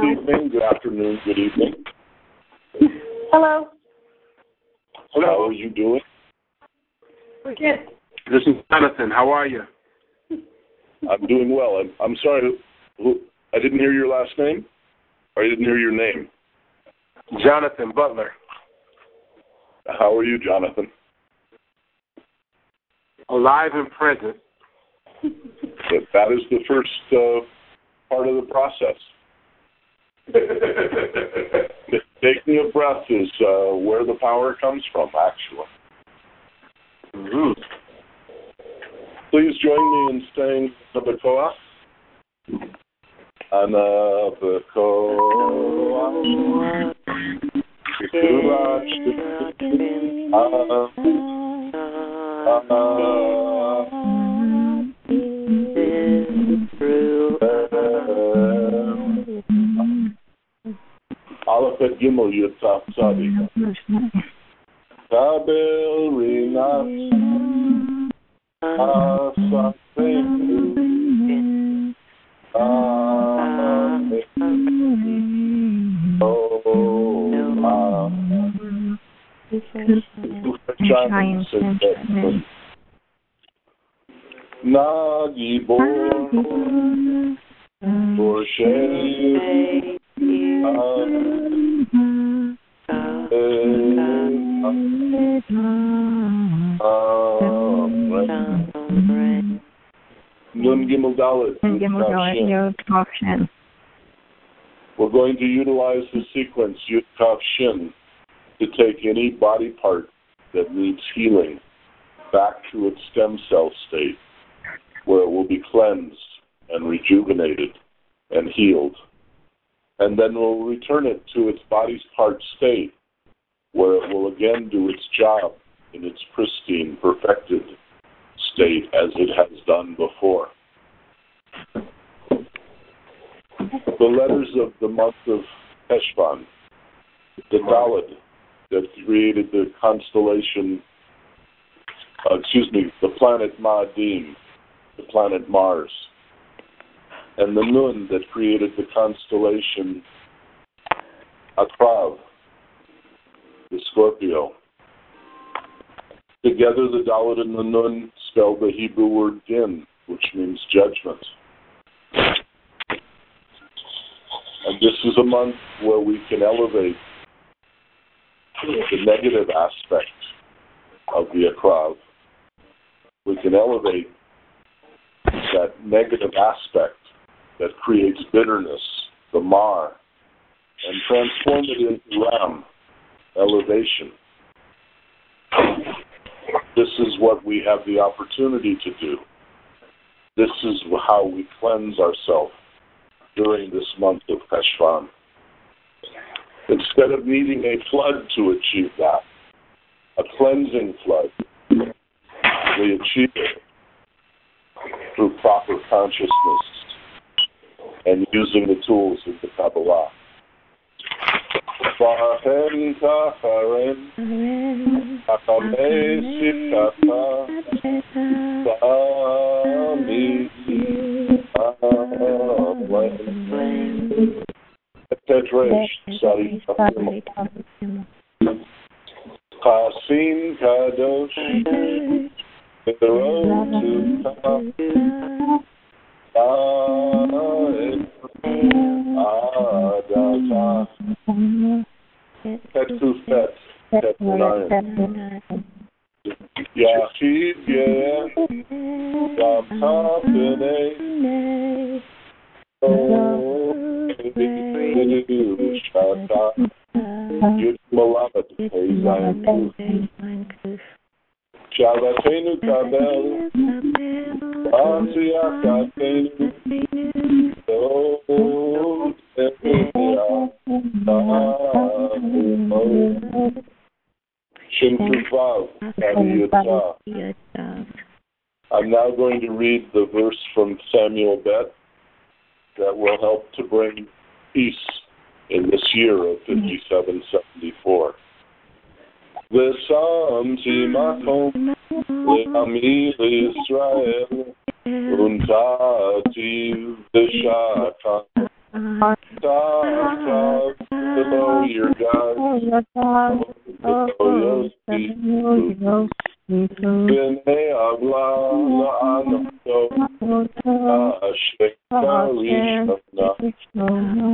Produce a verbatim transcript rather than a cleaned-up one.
Good evening, good afternoon, good evening. Hello. Hello. How are you doing? We're good. This is Jonathan. How are you? I'm doing well. I'm, I'm sorry, who, I didn't hear your last name? Or I didn't hear your name? Jonathan Butler. How are you, Jonathan? Alive and present. That is the first uh, part of the process. Taking a breath is uh, where the power comes from, actually. Mm-hmm. Please join me in saying Anabakoa. Anabakoa. Alphabet Gimel Yutaf Tzadi. Kabel Rinat Asafenu Nagibor Borshe Nun Gimel Dalet. We're going to utilize the sequence Yud Kaf Shin to take any body part that needs healing back to its stem cell state, where it will be cleansed and rejuvenated and healed. And then we'll return it to its body's part state, where it will again do its job in its pristine, perfected state as it has done before. The letters of the month of Heshvan, the Dalet that created the constellation, uh, excuse me, the planet Ma'adim, the planet Mars, and the Nun that created the constellation Akrav, the Scorpio. Together, the Dalet and the Nun spell the Hebrew word Din, which means judgment. And this is a month where we can elevate the negative aspect of the Akrav. We can elevate that negative aspect that creates bitterness, the Mar, and transform it into Ram, elevation. This is what we have the opportunity to do. This is how we cleanse ourselves during this month of Heshvan. Instead of needing a flood to achieve that, a cleansing flood, we achieve it through proper consciousness and using the tools of the Kabbalah. Fahen kacharen, kachamei sifkata, sa'ami a'avlen. Tetresh, Sari Chasin Kadosh, the road to Adata, Tetufet, Tetunayan, Yachid Yeh, Gamta B'nei, Shata, Yud Malamed, Zayin Shavatenu Kabel, Asiyakatenu, So Tepeya, Shinkuvav, Kadiyata. I'm now going to read the verse from Samuel Bet that will help to bring peace in this year of fifty-seven seventy-four. V'samti makom le'ami Yisrael untati v'shata Talk, talk, below your God. Below your feet. Bene habla la ano. Ashek kalish.